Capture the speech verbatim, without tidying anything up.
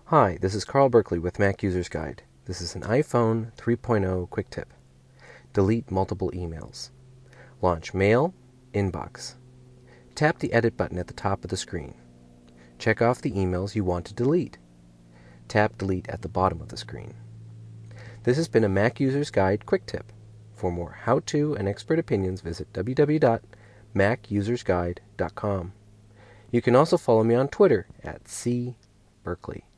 Hi, this is Carl Berkeley with Mac User's Guide. This is an iPhone three point oh quick tip. Delete multiple emails. Launch Mail, Inbox. Tap the Edit button at the top of the screen. Check off the emails you want to delete. Tap Delete at the bottom of the screen. This has been a Mac User's Guide quick tip. For more how-to and expert opinions, visit w w w dot mac users guide dot com. You can also follow me on Twitter at c berkeley.